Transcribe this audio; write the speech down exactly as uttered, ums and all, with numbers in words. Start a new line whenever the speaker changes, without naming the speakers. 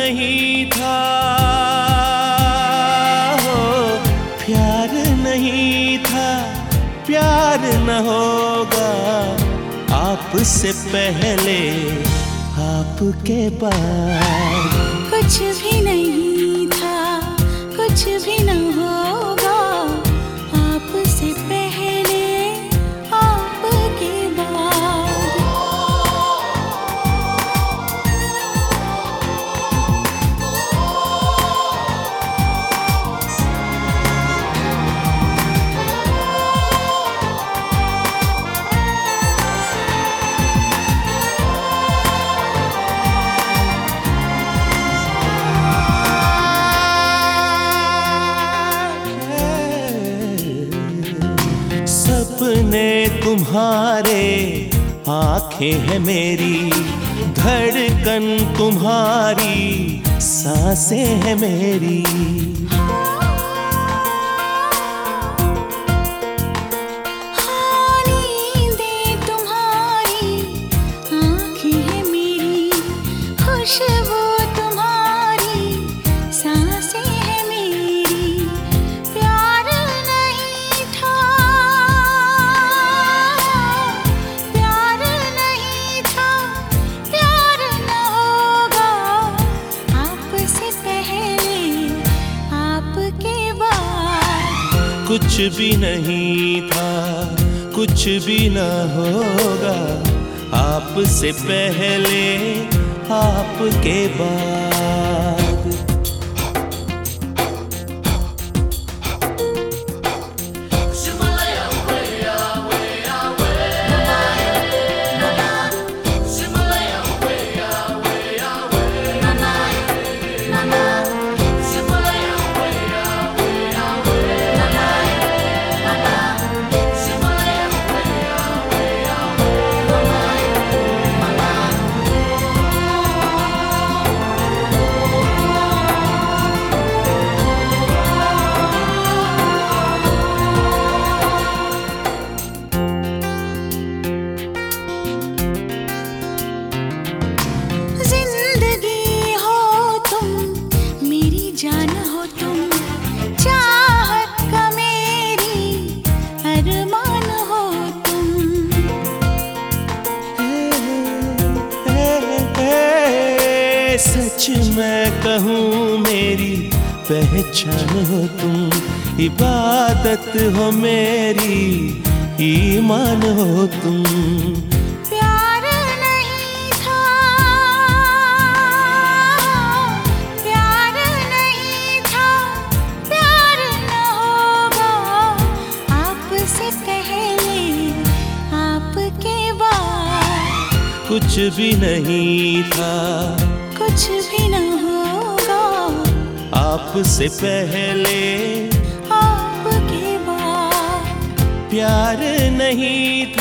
नहीं था, हो प्यार नहीं था, प्यार न होगा आपसे पहले आपके बाद।
कुछ भी नहीं था, कुछ भी न होगा आपसे पहले आपके बाद।
सपने तुम्हारे आंखें हैं मेरी, धड़कन तुम्हारी सांसें हैं मेरी।
हाँ, नींदें तुम्हारी आँखें हैं मेरी, खुशबू तुम्हारी सांसें हैं मेरी। प्यार नहीं था, प्यार नहीं था, प्यार न होगा आपसे पहले आपके बाद।
कुछ भी नहीं था, कुछ भी न होगा आपसे पहले आपके बाद।
जिंदगी हो तुम, मेरी जान हो तुम, चाहत का मेरी अरमान हो तुम।
सच मैं कहूँ मेरी पहचान हो तुम, इबादत हो मेरी ईमान हो तुम।
प्यार नहीं था, प्यार नहीं था, प्यार न होगा आपसे पहले आपके बाद।
कुछ भी नहीं था,
कुछ भी न होगा
आपसे पहले
आपके बाद।
प्यार नहीं था।